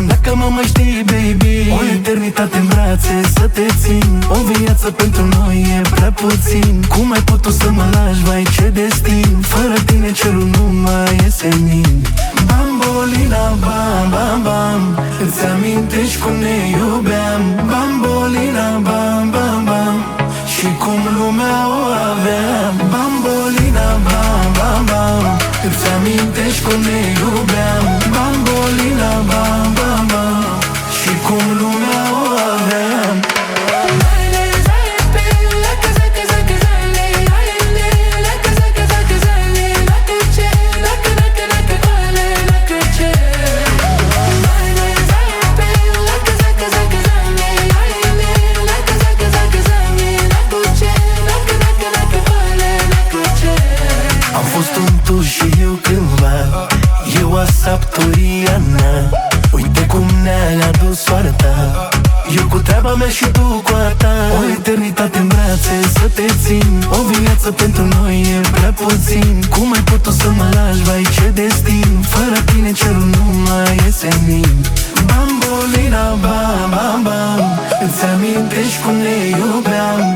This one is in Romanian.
Dacă mă mai știi, baby, o eternitate în brațe să te țin. O viață pentru noi e prea puțin. Cum ai putut să mă lași, vai ce destin. Fără tine cerul nu mai e senin. Bambolina, bam, bam, bam, îți amintești cum ne iubeam. Bambolina, bam, bam, bam, și cum lumea o aveam. Bambolina, bam, bam, bam, îți amintești cum ne iubeam. Bambolina, bam, bam, bam, și cum lumea o aveam. Am fost un tu și eu cândva, eu asaptoriana. Uite cum ne-a adus soarta, eu cu treaba mea și tu cu a ta. O eternitate în brațe să te țin. O viață pentru noi e prea puțin. Cum ai putut să mă lași, vai ce destin. Fără tine cerul nu mai e senin. Bambolina, bam, bam, bam, îți amintești cum ne iubeam.